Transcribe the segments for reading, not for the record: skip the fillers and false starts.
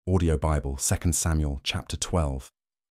Audio Bible, 2 Samuel chapter 12.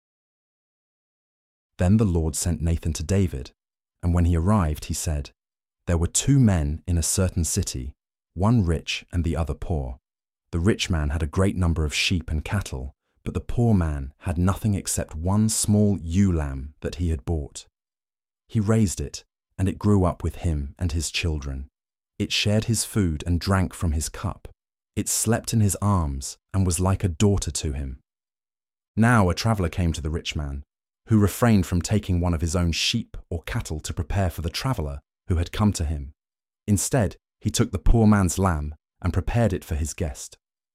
Then the Lord sent Nathan to David, and when he arrived, he said, "There were 2 men in a certain city, one rich and the other poor. The rich man had a great number of sheep and cattle, but the poor man had nothing except one small ewe lamb that he had bought. He raised it, and it grew up with him and his children. It shared his food and drank from his cup. It slept in his arms and was like a daughter to him. Now a traveller came to the rich man, who refrained from taking one of his own sheep or cattle to prepare for the traveller who had come to him. Instead, he took the poor man's lamb and prepared it for his guest.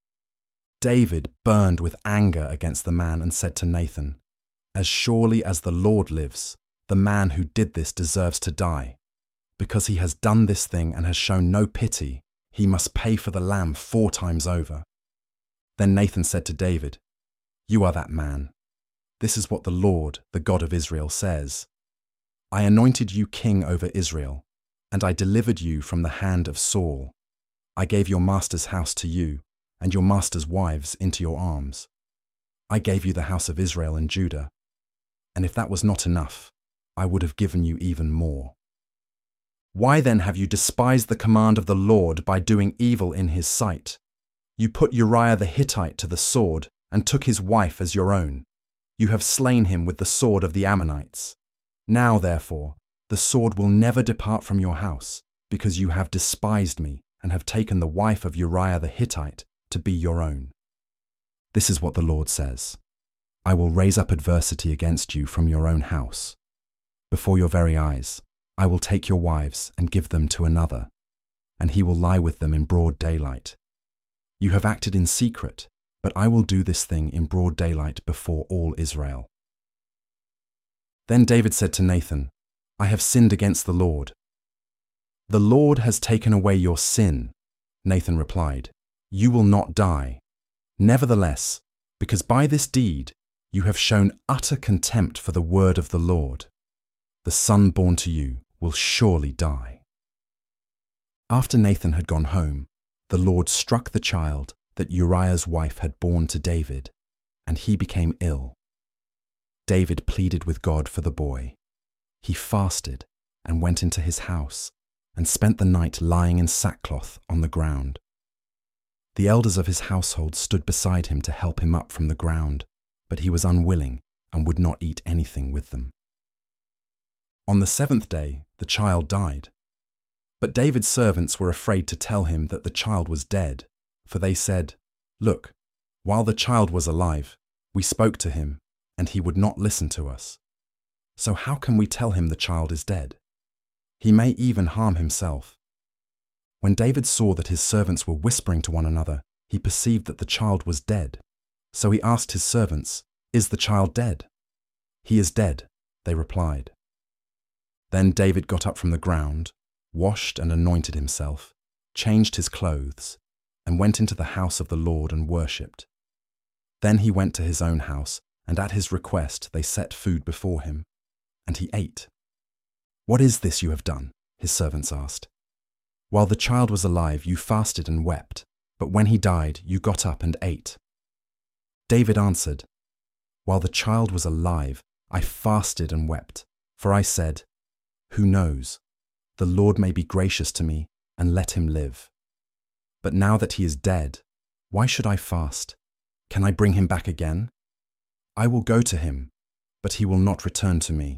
David burned with anger against the man and said to Nathan, "As surely as the Lord lives, the man who did this deserves to die. Because he has done this thing and has shown no pity, he must pay for the lamb 4 times over." Then Nathan said to David, "You are that man. This is what the Lord, the God of Israel, says. I anointed you king over Israel, and I delivered you from the hand of Saul. I gave your master's house to you, and your master's wives into your arms. I gave you the house of Israel and Judah. And if that was not enough, I would have given you even more. Why then have you despised the command of the Lord by doing evil in his sight? You put Uriah the Hittite to the sword and took his wife as your own. You have slain him with the sword of the Ammonites. Now, therefore, the sword will never depart from your house, because you have despised me and have taken the wife of Uriah the Hittite to be your own. This is what the Lord says. I will raise up adversity against you from your own house. Before your very eyes, I will take your wives and give them to another, and he will lie with them in broad daylight. You have acted in secret, but I will do this thing in broad daylight before all Israel." Then David said to Nathan, "I have sinned against the Lord." "The Lord has taken away your sin," Nathan replied. "You will not die. Nevertheless, because by this deed you have shown utter contempt for the word of the Lord, the son born to you will surely die." After Nathan had gone home, the Lord struck the child that Uriah's wife had borne to David, and he became ill. David pleaded with God for the boy. He fasted and went into his house and spent the night lying in sackcloth on the ground. The elders of his household stood beside him to help him up from the ground, but he was unwilling and would not eat anything with them. On the 7th day, the child died. But David's servants were afraid to tell him that the child was dead, for they said, "Look, while the child was alive, we spoke to him, and he would not listen to us. So how can we tell him the child is dead? He may even harm himself." When David saw that his servants were whispering to one another, he perceived that the child was dead. So he asked his servants, "Is the child dead?" "He is dead," they replied. Then David got up from the ground, washed and anointed himself, changed his clothes, and went into the house of the Lord and worshipped. Then he went to his own house, and at his request they set food before him, and he ate. "What is this you have done?" his servants asked. "While the child was alive, you fasted and wept, but when he died, you got up and ate." David answered, "While the child was alive, I fasted and wept, for I said, 'Who knows? The Lord may be gracious to me and let him live.' But now that he is dead, why should I fast? Can I bring him back again? I will go to him, but he will not return to me."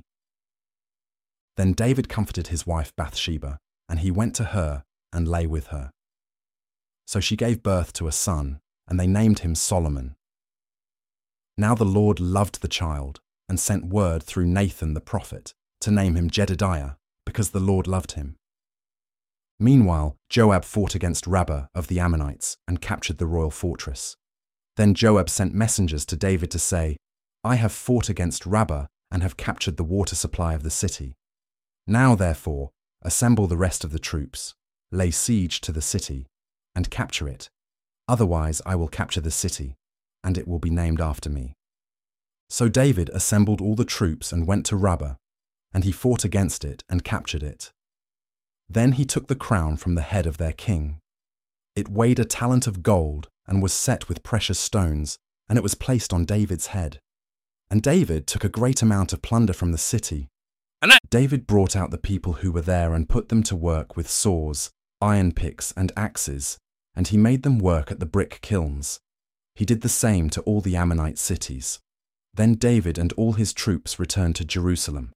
Then David comforted his wife Bathsheba, and he went to her and lay with her. So she gave birth to a son, and they named him Solomon. Now the Lord loved the child and sent word through Nathan the prophet to name him Jedediah, because the Lord loved him. Meanwhile, Joab fought against Rabbah of the Ammonites and captured the royal fortress. Then Joab sent messengers to David to say, "I have fought against Rabbah and have captured the water supply of the city. Now, therefore, assemble the rest of the troops, lay siege to the city, and capture it. Otherwise I will capture the city, and it will be named after me." So David assembled all the troops and went to Rabbah, and he fought against it and captured it. Then he took the crown from the head of their king. It weighed a talent of gold and was set with precious stones, and it was placed on David's head. And David took a great amount of plunder from the city. David brought out the people who were there and put them to work with saws, iron picks, and axes, and he made them work at the brick kilns. He did the same to all the Ammonite cities. Then David and all his troops returned to Jerusalem.